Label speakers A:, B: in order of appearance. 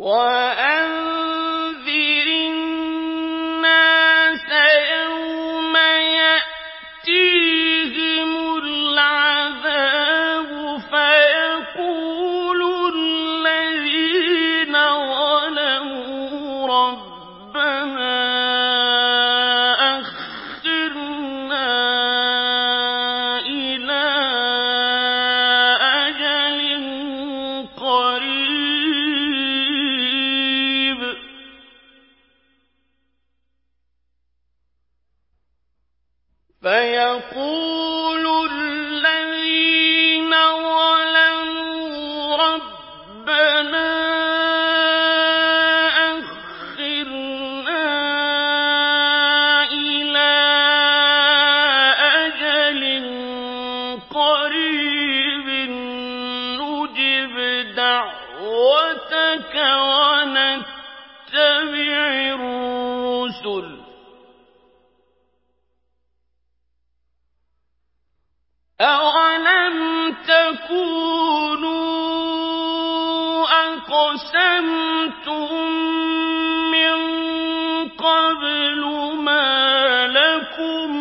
A: وَأَنذِرِ النَّاسَ يَوْمَ يَأْتِيهِمُ الْعَذَابُ فَيَقُولُ الَّذِينَ ظَلَمُوا رَبَّنَا أَخِّرْنَا إِلَىٰ أَجَلٍ قَرِيبٍ فَيَقُولُ الَّذِينَ ظَلَمُوا رَبَّنَا أَخِّرْنَا إِلَىٰ أَجَلٍ قَرِيبٍ نُّجِبْ دَعْوَتَكَ وَنَتَّبِعِ الرُّسُلَ ۗ أَوَلَمْ تَكُونُوا أَقْسَمْتُم مِّن قَبْلُ مَا لَكُم